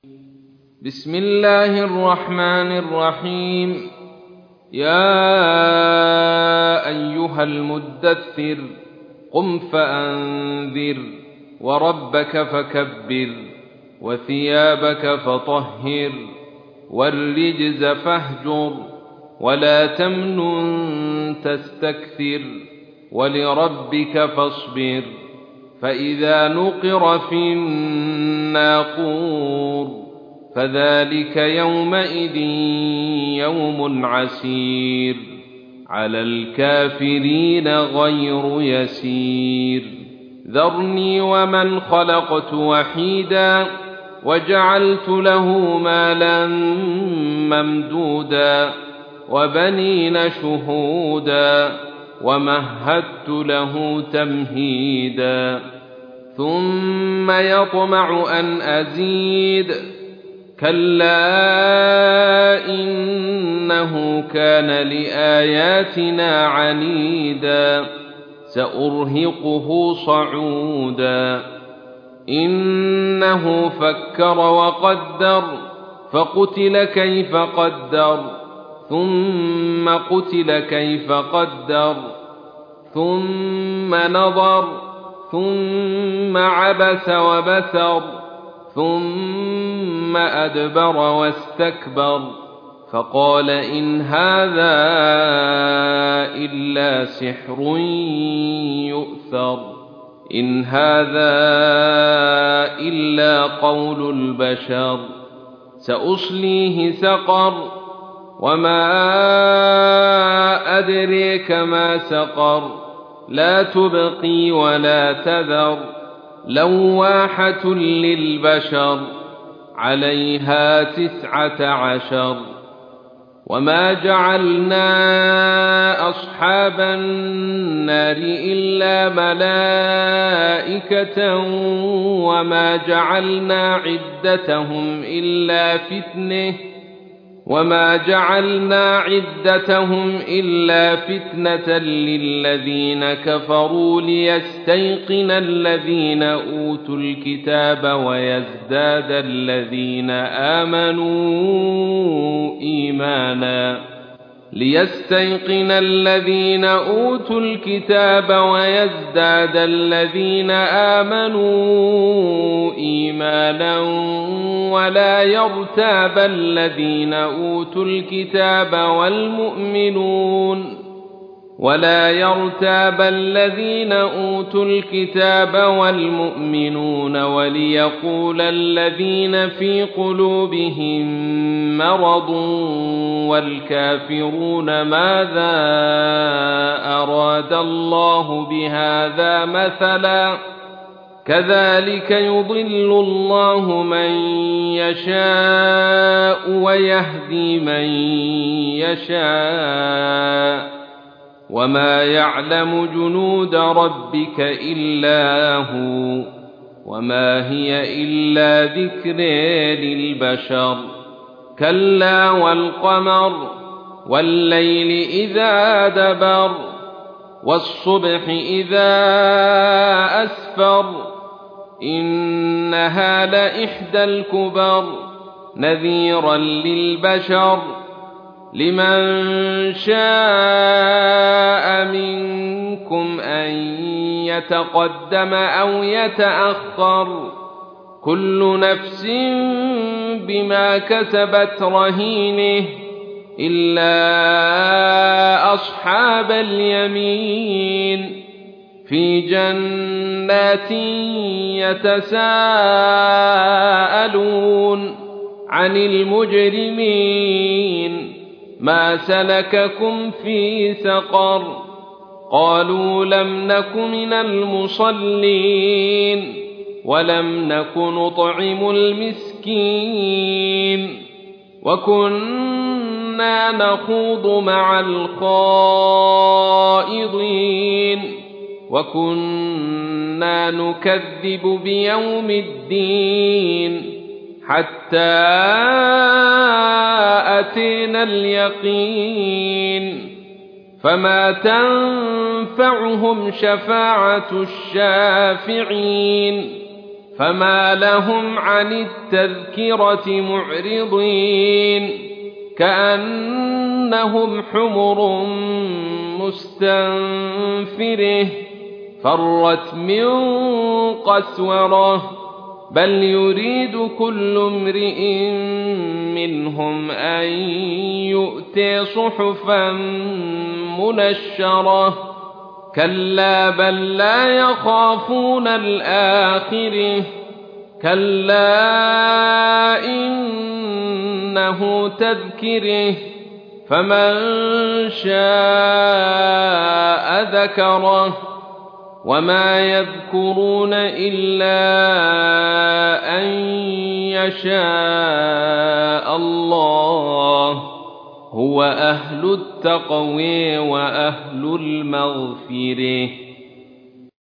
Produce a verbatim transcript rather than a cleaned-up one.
بسم الله الرحمن الرحيم. يا أيها المدثر قم فأنذر وربك فكبر وثيابك فطهر والرجز فاهجر ولا تمنن تستكثر ولربك فاصبر فإذا نقر في الناقور فذلك يومئذ يوم عسير على الكافرين غير يسير. ذرني ومن خلقت وحيدا وجعلت له مالا ممدودا وبنين شهودا ومهدت له تمهيدا ثم يطمع أن أزيد كلا إنه كان لآياتنا عنيدا سأرهقه صعودا. إنه فكر وقدر فقتل كيف قدر ثم قتل كيف قدر ثم نظر ثم عبس وبسر ثم أدبر واستكبر فقال إن هذا إلا سحر يؤثر إن هذا إلا قول البشر سأصليه سقر وما أدريك ما سقر لا تبقي ولا تذر لواحة للبشر عليها تسعة عشر. وما جعلنا أصحاب النار إلا ملائكة وما جعلنا عدتهم إلا فتنة وما جعلنا عدتهم إلا فتنة للذين كفروا ليستيقن الذين أوتوا الكتاب ويزداد الذين آمنوا إيمانا ليستيقن الذين أوتوا الكتاب ويزداد الذين آمنوا إيمانا ولا يرتاب الذين أوتوا الكتاب والمؤمنون ولا يرتاب الذين أوتوا الكتاب والمؤمنون وليقول الذين في قلوبهم مرض والكافرون ماذا أراد الله بهذا مثلا كذلك يضل الله من يشاء ويهدي من يشاء وما يعلم جنود ربك إلا هو وما هي إلا ذكر للبشر. كلا والقمر والليل إذا دبر والصبح إذا أسفر إنها لإحدى الكبر نذيرا للبشر لمن شاء منكم أن يتقدم أو يتأخر كل نفس بما كسبت رهينه إلا أصحاب اليمين في جنات يتساءلون عن المجرمين ما سلككم في سقر قالوا لم نك من المصلين ولم نك نطعم المسكين وكنا نخوض مع الخائضين وكنا نكذب بيوم الدين حتى أتينا اليقين فما تنفعهم شفاعة الشافعين فما لهم عن التذكرة معرضين كأنهم حمر مستنفره فرت من قسورة بل يريد كل امرئ منهم أن يؤتي صحفا منشرة كلا بل لا يخافون الآخرة كلا إنه تذكره فمن شاء ذكره وما يذكرون إلا أن يشاء الله هو أهل التقوى وأهل المغفرة